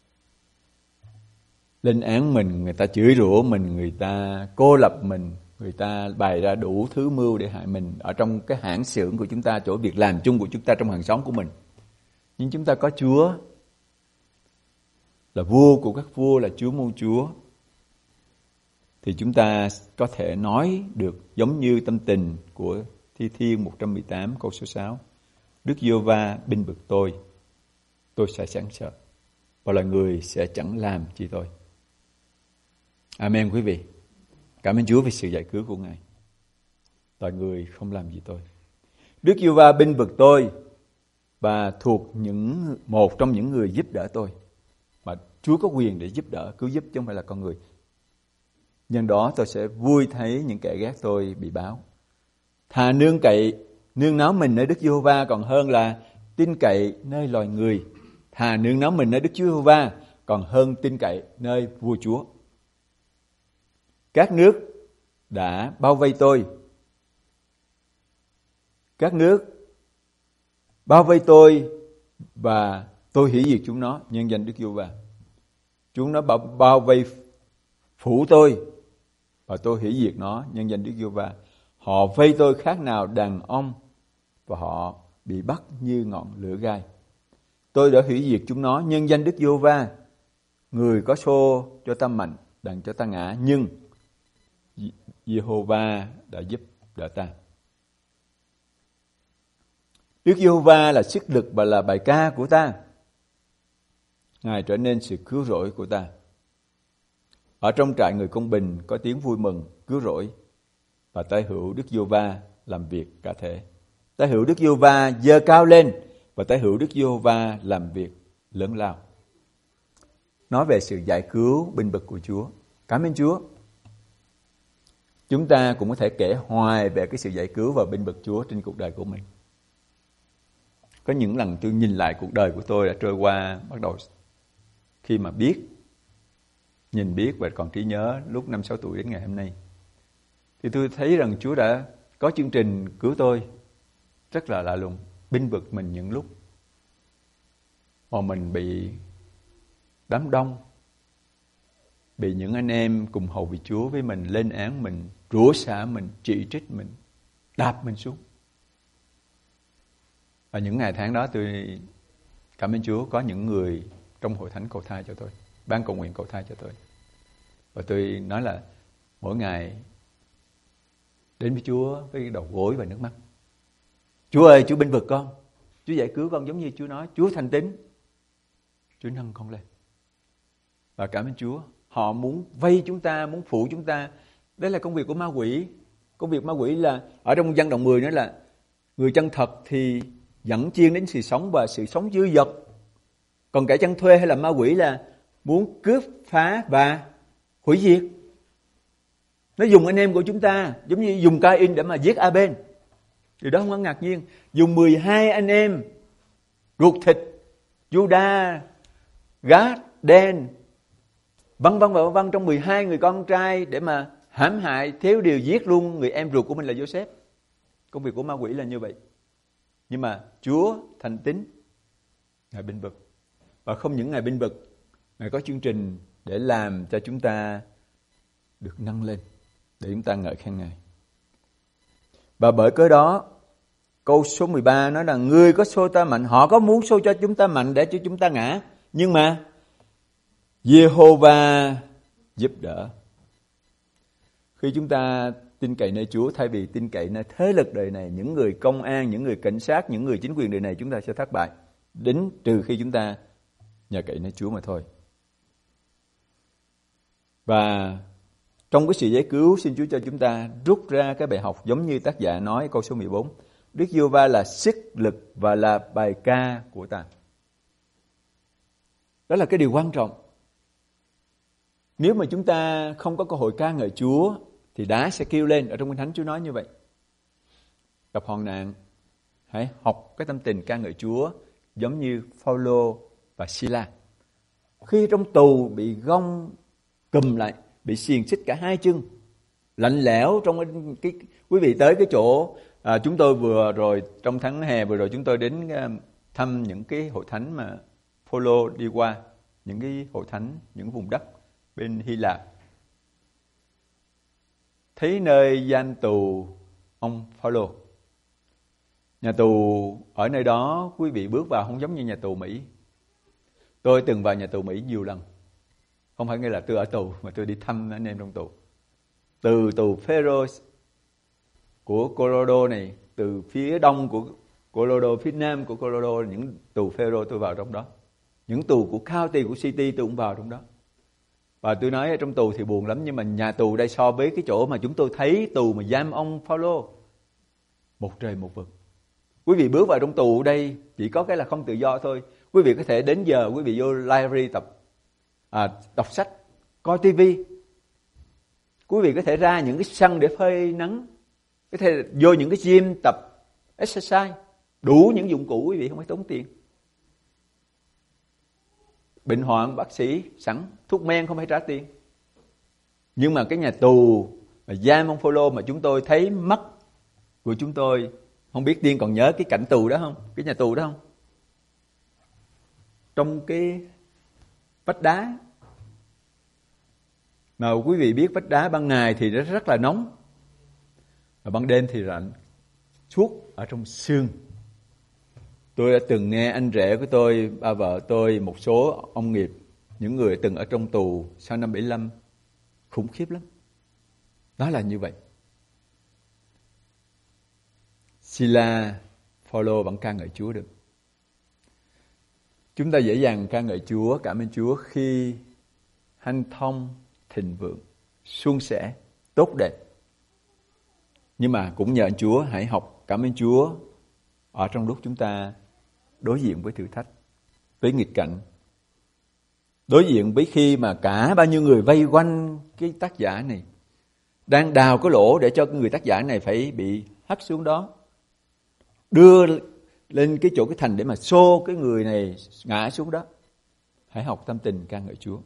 Speaker 2: lên án mình, người ta chửi rủa mình, người ta cô lập mình, người ta bày ra đủ thứ mưu để hại mình ở trong cái hãng xưởng của chúng ta, chỗ việc làm chung của chúng ta, trong hàng xóm của mình. Nhưng chúng ta có Chúa là vua của các vua, là Chúa muôn Chúa, thì chúng ta có thể nói được giống như tâm tình của Thi Thiên một trăm mười tám câu số sáu. Đức Giê-hô-va bênh vực tôi, tôi sẽ chẳng sợ, và loài người sẽ chẳng làm chi tôi. Amen quý vị. Cảm ơn Chúa vì sự giải cứu của Ngài. Loài người không làm gì tôi. Đức Giê-hô-va bênh vực tôi và thuộc những một trong những người giúp đỡ tôi. Mà Chúa có quyền để giúp đỡ, cứu giúp chứ không phải là con người. Nhân đó tôi sẽ vui thấy những kẻ ghét tôi bị báo. Thà nương cậy, nương náu mình nơi Đức Giê-hô-va còn hơn là tin cậy nơi loài người. Thà nương náu mình nơi Đức Giê-hô-va còn hơn tin cậy nơi vua Chúa. Các nước đã bao vây tôi. Các nước bao vây tôi và tôi hủy diệt chúng nó, nhân danh Đức Giê-hô-va. Chúng nó bao, bao vây phủ tôi và tôi hủy diệt nó, nhân danh Đức Giê-hô-va. Họ vây tôi khác nào đàn ông và họ bị bắt như ngọn lửa gai. Tôi đã hủy diệt chúng nó, nhân danh Đức Giê-hô-va. Người có xô cho ta mạnh, đặng cho ta ngã, nhưng Giê-hô-va đã giúp đỡ ta. Đức Giê-hô-va là sức lực và là bài ca của ta. Ngài trở nên sự cứu rỗi của ta. Ở trong trại người công bình có tiếng vui mừng, cứu rỗi, và tay hữu Đức Giê-hô-va làm việc cả thể. Tay hữu Đức Giê-hô-va giơ cao lên, và tay hữu Đức Giê-hô-va làm việc lớn lao. Nói về sự giải cứu bênh vực của Chúa. Cảm ơn Chúa. Chúng ta cũng có thể kể hoài về cái sự giải cứu và bênh vực Chúa trên cuộc đời của mình. Có những lần tôi nhìn lại cuộc đời của tôi đã trôi qua, bắt đầu khi mà biết, nhìn biết và còn trí nhớ lúc năm sáu tuổi đến ngày hôm nay, thì tôi thấy rằng Chúa đã có chương trình cứu tôi rất là lạ lùng, bênh vực mình những lúc mà mình bị đám đông, bị những anh em cùng hầu vì Chúa với mình lên án mình, rủa xả mình, chỉ trích mình, đạp mình xuống. Và những ngày tháng đó tôi cảm ơn Chúa có những người trong hội thánh cầu thai cho tôi, ban cầu nguyện cầu thai cho tôi. Và tôi nói là mỗi ngày đến với Chúa với đầu gối và nước mắt. Chúa ơi, Chúa bênh vực con, Chúa giải cứu con, giống như Chúa nói, Chúa thành tín, Chúa nâng con lên. Và cảm ơn Chúa, họ muốn vây chúng ta, muốn phụ chúng ta. Đấy là công việc của ma quỷ. Công việc ma quỷ là ở trong Giăng đoạn mười nói là người chân thật thì dẫn chiên đến sự sống và sự sống dư dật. Còn kẻ chân thuê hay là ma quỷ là muốn cướp, phá và hủy diệt. Nó dùng anh em của chúng ta giống như dùng Ca-in để mà giết A-bên. Điều đó không có ngạc nhiên. Dùng mười hai anh em ruột thịt, Juda, Gad, Den, vân vân và vân vân trong mười hai người con trai để mà hãm hại, thiếu điều giết luôn người em ruột của mình là Joseph. Công việc của ma quỷ là như vậy. Nhưng mà Chúa thành tín, Ngài bênh vực. Và không những Ngài bênh vực, Ngài có chương trình để làm cho chúng ta được nâng lên, để chúng ta ngợi khen Ngài. Và bởi cớ đó, câu số mười ba nói là người có xô ta mạnh, họ có muốn xô cho chúng ta mạnh để cho chúng ta ngã. Nhưng mà Giê-hô-va giúp đỡ. Khi chúng ta tin cậy nơi Chúa thay vì tin cậy nơi thế lực đời này, những người công an, những người cảnh sát, những người chính quyền đời này, chúng ta sẽ thất bại. Đến trừ khi chúng ta nhờ cậy nơi Chúa mà thôi. Và trong cái sự giải cứu, xin Chúa cho chúng ta rút ra cái bài học giống như tác giả nói câu số mười bốn. Đức Giê-hô-va là sức lực và là bài ca của ta. Đó là cái điều quan trọng. Nếu mà chúng ta không có cơ hội ca ngợi Chúa thì đá sẽ kêu lên. Ở trong Kinh Thánh Chúa nói như vậy. Gặp hoạn nạn, hãy học cái tâm tình ca ngợi Chúa giống như Phao-lô và Si-la. Khi trong tù bị gông cùm lại, bị xiềng xích cả hai chân, lạnh lẽo trong cái, cái quý vị tới cái chỗ à, chúng tôi vừa rồi trong tháng hè vừa rồi chúng tôi đến uh, thăm những cái hội thánh mà Phao-lô đi qua, những cái hội thánh, những vùng đất bên Hy Lạp. Thấy nơi giam tù ông Phao-lô. Nhà tù ở nơi đó quý vị bước vào không giống như nhà tù Mỹ. Tôi từng vào nhà tù Mỹ nhiều lần. Không phải nghĩa là tôi ở tù mà tôi đi thăm anh em trong tù. Từ tù Phêrô của Colorado này, từ phía đông của Colorado, phía nam của Colorado, những tù Phêrô tôi vào trong đó. Những tù của county, của city tôi cũng vào trong đó. Và tôi nói ở trong tù thì buồn lắm, nhưng mà nhà tù đây so với cái chỗ mà chúng tôi thấy tù mà giam ông Phao-lô, một trời một vực. Quý vị bước vào trong tù đây chỉ có cái là không tự do thôi. Quý vị có thể đến giờ quý vị vô library tập à, đọc sách, coi tivi. Quý vị có thể ra những cái sân để phơi nắng, có thể vô những cái gym tập exercise, đủ những dụng cụ quý vị không phải tốn tiền. Bệnh hoạn bác sĩ sẵn, thuốc men không phải trả tiền. Nhưng mà cái nhà tù mà giam ông Phao-lô mà chúng tôi thấy mắt của chúng tôi, không biết Tiên còn nhớ cái cảnh tù đó không? Cái nhà tù đó không? Trong cái vách đá. Mà quý vị biết vách đá ban ngày thì nó rất là nóng, và ban đêm thì lạnh suốt ở trong xương. Tôi đã từng nghe anh rể của tôi, ba vợ tôi, một số ông nghiệp, những người từng ở trong tù sau năm bảy mươi lăm, khủng khiếp lắm. Đó là như vậy. Si-la, Phao-lô vẫn ca ngợi Chúa được. Chúng ta dễ dàng ca ngợi Chúa, cảm ơn Chúa khi hanh thông, thịnh vượng, suôn sẻ, tốt đẹp. Nhưng mà cũng nhờ Chúa hãy học cảm ơn Chúa ở trong lúc chúng ta đối diện với thử thách, với nghịch cảnh. Đối diện với khi mà cả bao nhiêu người vây quanh cái tác giả này, đang đào cái lỗ để cho người tác giả này phải bị hất xuống đó, đưa lên cái chỗ cái thành để mà xô cái người này ngã xuống đó. Hãy học tâm tình ca ngợi Chúa.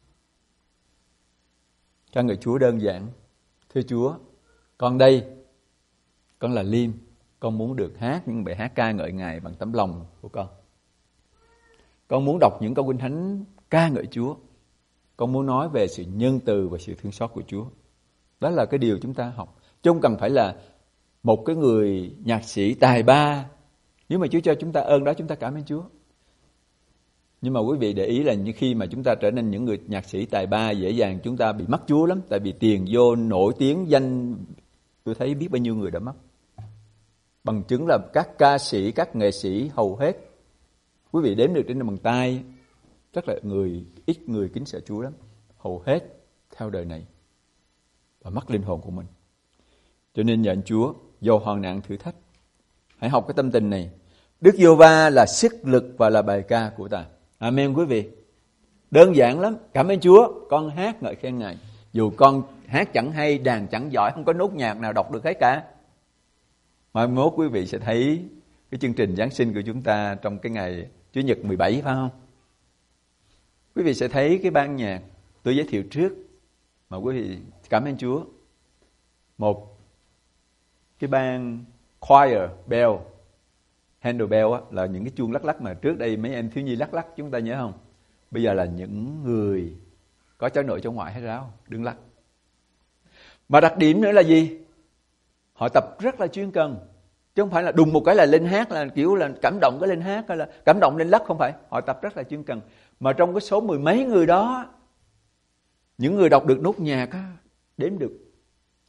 Speaker 2: Ca ngợi Chúa đơn giản. Thưa Chúa, con đây, con là Liêm, con muốn được hát những bài hát ca ngợi Ngài bằng tấm lòng của con. Con muốn đọc những câu Kinh Thánh ca ngợi Chúa. Con muốn nói về sự nhân từ và sự thương xót của Chúa. Đó là cái điều chúng ta học. Chứ không cần phải là một cái người nhạc sĩ tài ba. Nếu mà Chúa cho chúng ta ơn đó, chúng ta cảm ơn Chúa. Nhưng mà quý vị để ý là như khi mà chúng ta trở nên những người nhạc sĩ tài ba, dễ dàng chúng ta bị mất Chúa lắm. Tại vì tiền vô nổi tiếng danh, tôi thấy biết bao nhiêu người đã mất. Bằng chứng là các ca sĩ, các nghệ sĩ hầu hết, quý vị đếm được trên bàn tay, rất là người ít người kính sợ Chúa lắm. Hầu hết theo đời này và mất linh hồn của mình. Cho nên nhờ Chúa, dầu hoạn nạn thử thách, hãy học cái tâm tình này. Đức Giê-hô-va là sức lực và là bài ca của ta. Amen quý vị. Đơn giản lắm. Cảm ơn Chúa, con hát ngợi khen Ngài. Dù con hát chẳng hay, đàn chẳng giỏi, không có nốt nhạc nào đọc được hết cả. Mai mốt quý vị sẽ thấy cái chương trình Giáng sinh của chúng ta trong cái ngày Chủ nhật mười bảy, phải không? Quý vị sẽ thấy cái ban nhạc tôi giới thiệu trước, mà quý vị cảm ơn Chúa. Một cái ban choir bell, handle bell á, là những cái chuông lắc lắc mà trước đây mấy em thiếu nhi lắc lắc, chúng ta nhớ không? Bây giờ là những người có cháu nội cháu ngoại hay sao đứng lắc. Mà đặc điểm nữa là gì? Họ tập rất là chuyên cần, chứ không phải là đùng một cái là lên hát, là kiểu là cảm động cái lên hát, hay là cảm động lên lắc, không phải. Họ tập rất là chuyên cần. Mà trong cái số mười mấy người đó, những người đọc được nốt nhạc á, đếm được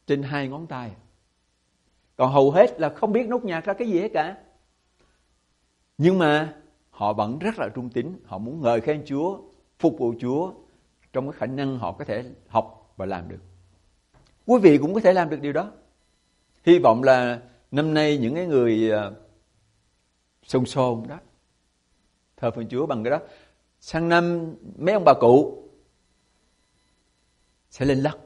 Speaker 2: trên hai ngón tay. Còn hầu hết là không biết nốt nhạc ra cái gì hết cả. Nhưng mà họ vẫn rất là trung tín. Họ muốn ngợi khen Chúa, phục vụ Chúa trong cái khả năng họ có thể học và làm được. Quý vị cũng có thể làm được điều đó. Hy vọng là năm nay những cái người uh, xôn xôn đó, thờ phượng Chúa bằng cái đó, sang năm mấy ông bà cụ sẽ lên lắc.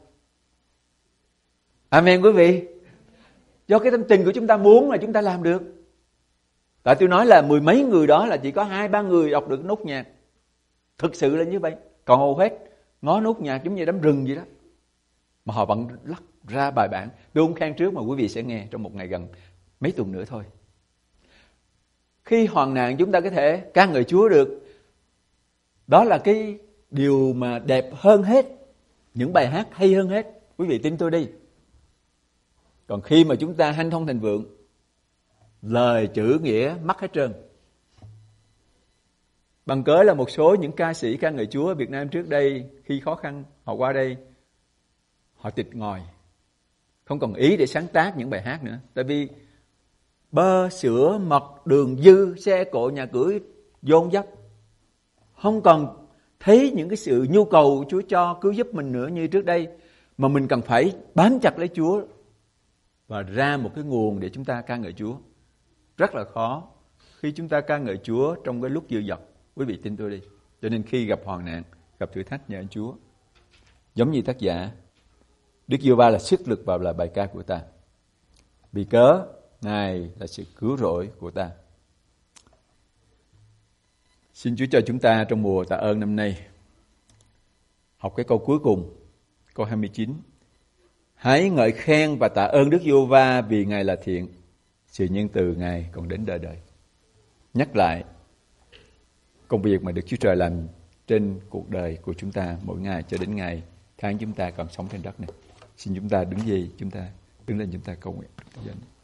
Speaker 2: Amen quý vị. Do cái tâm tình của chúng ta muốn là chúng ta làm được. Tại tôi nói là mười mấy người đó là chỉ có hai ba người đọc được nốt nhạc. Thực sự là như vậy. Còn hầu hết ngó nốt nhạc giống như đám rừng vậy đó. Mà họ vẫn lắc ra bài bản. Tôi không khen trước mà quý vị sẽ nghe trong một ngày gần mấy tuần nữa thôi. Khi hoạn nạn chúng ta có thể ca ngợi Chúa được. Đó là cái điều mà đẹp hơn hết. Những bài hát hay hơn hết. Quý vị tin tôi đi. Còn khi mà chúng ta hanh thông thành vượng, lời chữ nghĩa mất hết trơn. Bằng cớ là một số những ca sĩ ca ngợi Chúa ở Việt Nam trước đây, khi khó khăn họ qua đây, họ tịt ngòi, không còn ý để sáng tác những bài hát nữa. Tại vì bơ, sữa, mật, đường dư, xe cộ, nhà cửa dồn dập, không còn thấy những cái sự nhu cầu Chúa cho cứu giúp mình nữa như trước đây, mà mình cần phải bám chặt lấy Chúa và ra một cái nguồn để chúng ta ca ngợi Chúa. Rất là khó khi chúng ta ca ngợi Chúa trong cái lúc dư dật. Quý vị tin tôi đi. Cho nên khi gặp hoạn nạn, gặp thử thách, nhờ Chúa. Giống như tác giả, Đức Giê-hô-va là sức lực và là bài ca của ta. Vì cớ Ngài là sự cứu rỗi của ta. Xin Chúa cho chúng ta trong mùa tạ ơn năm nay học cái câu cuối cùng, câu hai mươi chín. Hãy ngợi khen và tạ ơn Đức Giê-hô-va vì Ngài là thiện, sự nhân từ Ngài còn đến đời đời. Nhắc lại công việc mà Đức Chúa Trời làm trên cuộc đời của chúng ta mỗi ngày cho đến ngày tháng chúng ta còn sống trên đất này. Xin chúng ta đứng dậy, chúng ta đứng lên, chúng ta cầu nguyện.